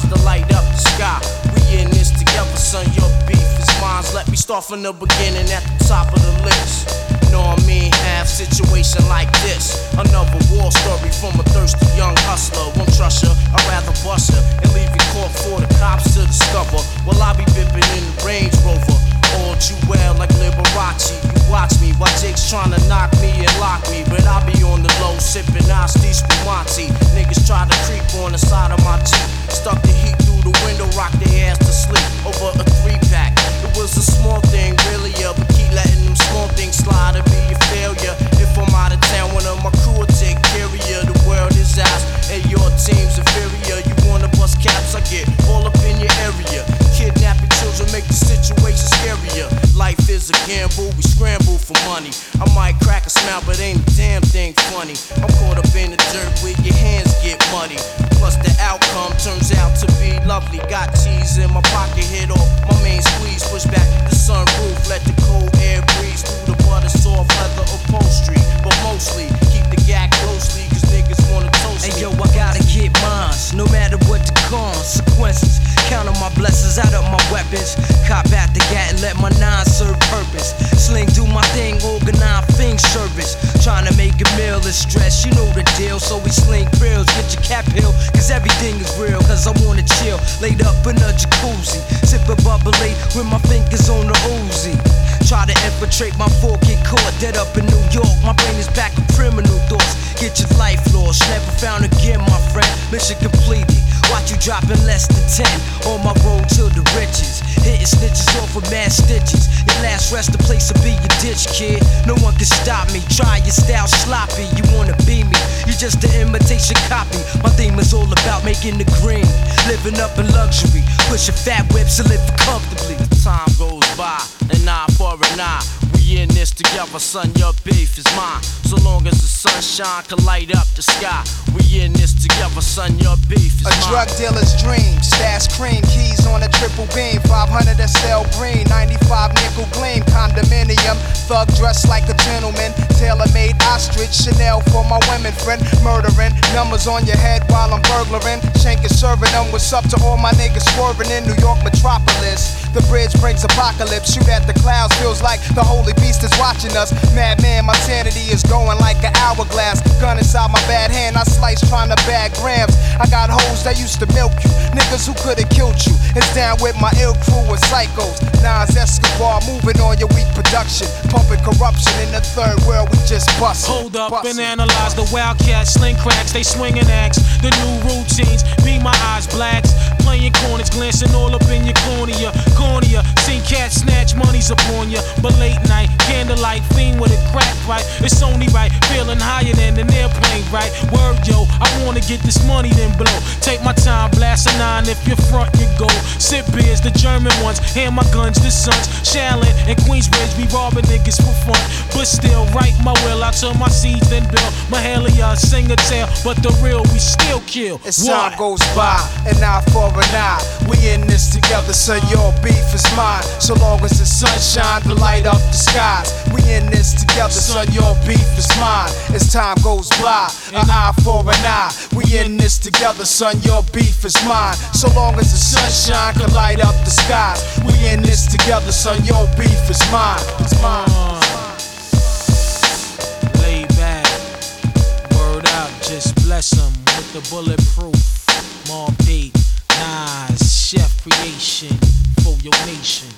shines to light up the sky. We in this together, son, your beef is mine. Let me start from the beginning at the top of the list. Know what I mean? Have situation like this. Another war story from a thirsty young hustler. Won't trust her, I'd rather bust her and leave you caught for the cops to discover. Well, I be bipping in the Range Rover. All too well like Liberace. You watch me while Jake's trying to knock me and lock me, but I be on the low sipping Asti Spumante. Niggas try to creep on the side of my Jeep. Stuck the heat through the window, rock their ass to sleep over a 3-pack. It was a small thing, really, but keep letting them small things slide and be a failure. If I'm out of town, one of my crew will take care of you. The world is ours, and your team's inferior. You wanna bust caps, I get all up in your area. Kidnapping children make the situation scarier. Life is a gamble, we scramble for money. I might crack a smile, but ain't a damn thing funny. I'm caught up in the dirt where your hands get muddy. Plus the outcome turns out to be lovely. Got cheese in my pocket, hit off my main squeeze. Push back the sunroof, let the cold air breeze through the butter soft leather upholstery. But mostly, keep the gag closely, cause niggas wanna toast me. Hey yo, I gotta get mines, no matter what the consequences. Count on my blessings, out of my weapons. Cop out the gat and let my nine serve purpose. Sling do my thing, organize thing service. Trying to make a meal is stress, you know the deal. So we sling pills, get your cap hill, cause everything is real. Cause I wanna chill, laid up in a jacuzzi. Sip a bubbly with my fingers on the Uzi. Try to infiltrate my fork, get caught dead up in New York. My brain is back with criminal thoughts. Get your life lost, never found again, my friend. Mission completed. Watch you dropping less than 10 on my road to the riches. Hitting snitches off with mad stitches. Your last rest the place to be your ditch, kid. No one can stop me. Try your style sloppy. You wanna be me? You just an imitation copy. My theme is all about making the green, living up in luxury, pushing fat whips and living comfortably. Time goes by, an eye for an eye. We in this together, son, your beef is mine. So long as the sunshine can light up the sky. We in this together, son, your beef is a mine. Drug dealer's dream, stash cream, keys on a triple beam, 500 SL green, 95 nickel gleam, condominium, thug dressed like a gentleman, tailor-made ostrich, Chanel for my women friend, murdering, numbers on your head while I'm burglaring, shanking, serving them, what's up to all my niggas swerving in New York metropolis. The bridge brings apocalypse, shoot at the clouds, feels like the holy beast is watching us. Madman, my sanity is going like an hourglass, gun inside my bad hand, I slice trying to bag grams. I got hoes that used to milk you, niggas who could've killed you. It's down with my ill crew of psychos. Nas Escobar moving on your weak production, pumping corruption in the third world. We just bust. Hold up and analyze the wildcats, sling cracks, they swinging axe. The new routines, be my eyes blacks, playing corners, glancing all up in your cornea. Seen cats snatch monies upon ya, but late night candlelight fiend with a crack pipe. It's only right, feeling higher than an airplane, right? Word yo, I wanna get this money then blow. Take my time, blast a 9 if you're front, you go. Sip beers, the German ones, hand my guns, the sons. Shaolin and Queensbridge, we robbing niggas for fun. But still, write my will, I turn my seeds then build. Mahalia, sing a tale, but the real we still kill. As time goes by, an eye for an eye. We in this together, so your beef is mine. So long as the sunshine to light up the skies. We in this together, son, your beef is mine. As time goes by, an eye for an eye. We in this together, son, your beef is mine. So long as the sunshine can light up the skies. We in this together, son, your beef is mine. It's mine. Lay back, word out, just bless them with the bulletproof. Mobb Deep, Nas, Chef Creation for your nation.